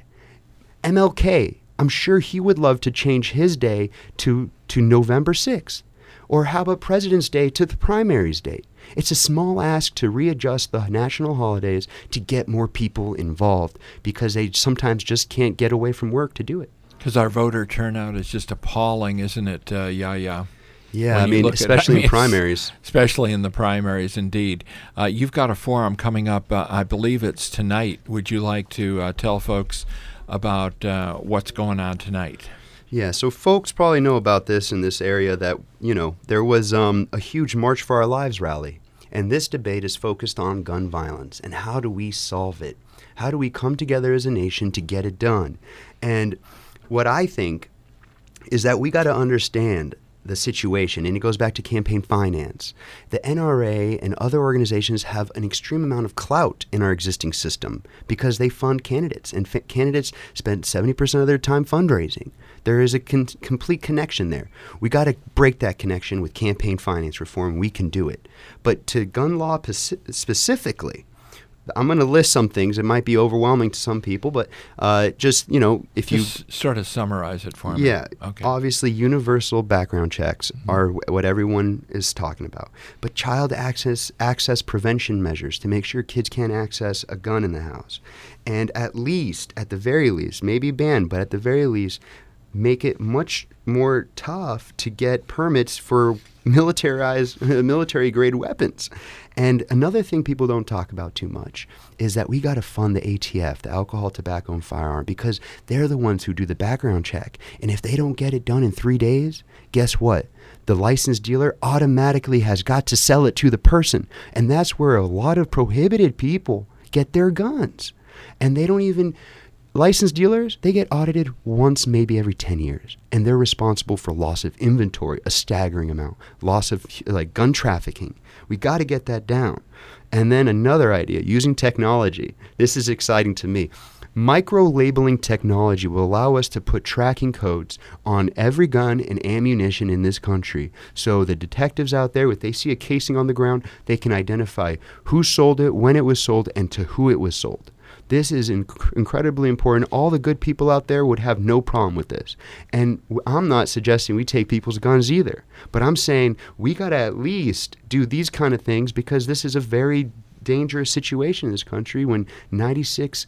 M L K, I'm sure he would love to change his day to, to November sixth. Or how about President's Day to the primaries date? It's a small ask to readjust the national holidays to get more people involved, because they sometimes just can't get away from work to do it. Because our voter turnout is just appalling, isn't it? Uh, yeah, yeah. Yeah, I mean, especially at, I mean, in primaries. Especially in the primaries, indeed. Uh, you've got a forum coming up, uh, I believe it's tonight. Would you like to uh, tell folks about uh, what's going on tonight? Yeah, so folks probably know about this in this area that, you know, there was um, a huge March for Our Lives rally. And this debate is focused on gun violence and how do we solve it? How do we come together as a nation to get it done? And what I think is that we got to understand the situation, and it goes back to campaign finance. The N R A and other organizations have an extreme amount of clout in our existing system because they fund candidates, and f- candidates spend seventy percent of their time fundraising. There is a con- complete connection there. We got to break that connection with campaign finance reform. We can do it. But to gun law pes- specifically, I'm going to list some things. It might be overwhelming to some people, but uh, just, you know, if just you... sort of summarize it for me. Yeah. Okay. Obviously, universal background checks mm-hmm. are w- what everyone is talking about. But child access access prevention measures to make sure kids can't access a gun in the house. And at least, at the very least, maybe ban, but at the very least, make it much more tough to get permits for militarized, military-grade weapons. And another thing people don't talk about too much is that we got to fund the A T F, the Alcohol, Tobacco, and Firearm, because they're the ones who do the background check. And if they don't get it done in three days, guess what? The licensed dealer automatically has got to sell it to the person. And that's where a lot of prohibited people get their guns. And they don't even... Licensed dealers, they get audited once, maybe every ten years, and they're responsible for loss of inventory, a staggering amount, loss of like gun trafficking. We got to get that down. And then another idea, using technology. This is exciting to me. Micro-labeling technology will allow us to put tracking codes on every gun and ammunition in this country. So the detectives out there, if they see a casing on the ground, they can identify who sold it, when it was sold, and to who it was sold. This is inc- incredibly important. All the good people out there would have no problem with this. And w- I'm not suggesting we take people's guns either. But I'm saying we got to at least do these kind of things, because this is a very dangerous situation in this country when ninety-six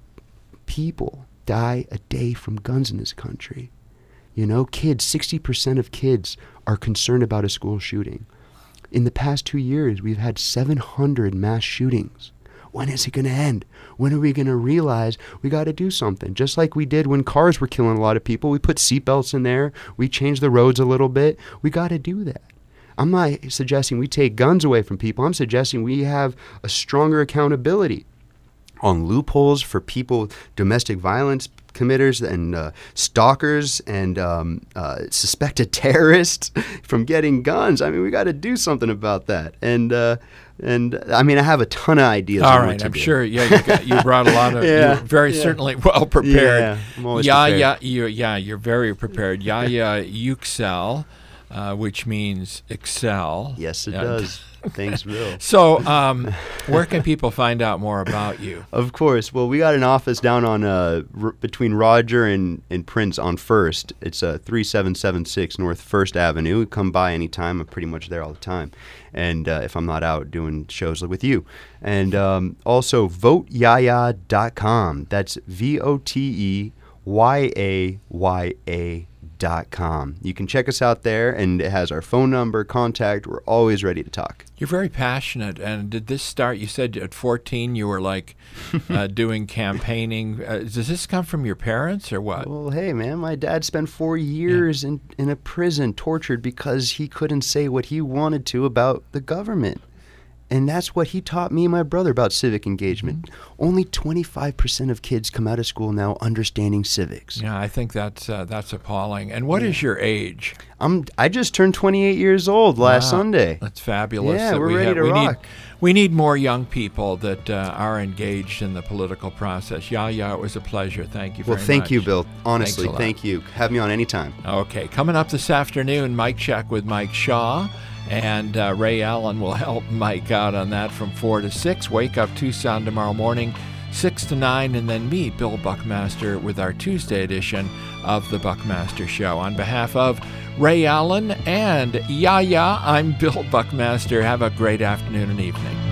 people die a day from guns in this country. You know, kids, sixty percent of kids are concerned about a school shooting. In the past two years, we've had seven hundred mass shootings. When is it going to end? When are we going to realize we got to do something? Just like we did when cars were killing a lot of people. We put seatbelts in there. We changed the roads a little bit. We got to do that. I'm not suggesting we take guns away from people. I'm suggesting we have a stronger accountability on loopholes for people, domestic violence committers and uh, stalkers and um, uh, suspected terrorists from getting guns. I mean, we got to do something about that. And uh, and I mean, I have a ton of ideas. All on right, what to I'm do. sure. Yeah, you, got, you brought a lot of. yeah, you're very yeah. certainly well prepared. Yeah, I'm always yeah, prepared. yeah, you're, yeah, you're very prepared. Yahya Yüksel, uh, which means excel. Yes, it uh, does. Thanks, Bill. So, um, where can people find out more about you? Of course. Well, we got an office down on uh, r- between Roger and, and Prince on First. It's uh, three seven seven six North First Avenue. Come by anytime. I'm pretty much there all the time. And uh, if I'm not out doing shows with you. And um, also vote yaya dot com. That's V O T E Y A Y A dot com. You can check us out there, and it has our phone number, contact. We're always ready to talk. You're very passionate. And did this start, you said at fourteen you were like uh, doing campaigning. Uh, does this come from your parents or what? Well, hey, man, my dad spent four years yeah. in, in a prison, tortured because he couldn't say what he wanted to about the government. And that's what he taught me and my brother about civic engagement. Mm-hmm. Only twenty-five percent of kids come out of school now understanding civics. Yeah, I think that's uh, that's appalling. And what yeah. is your age? I'm I just turned twenty-eight years old last wow. Sunday. That's fabulous. Yeah, that we're we ready have, to we rock. Need, we need more young people that uh, are engaged in the political process. Yaya, it was a pleasure. Thank you very much. Well, thank much. you, Bill. Honestly, thank you. Have me on anytime. Okay, coming up this afternoon, Mike Check with Mike Shaw. And uh, Ray Allen will help Mike out on that from four to six. Wake Up Tucson tomorrow morning, six to nine, and then me, Bill Buckmaster, with our Tuesday edition of The Buckmaster Show. On behalf of Ray Allen and Yaya, I'm Bill Buckmaster. Have a great afternoon and evening.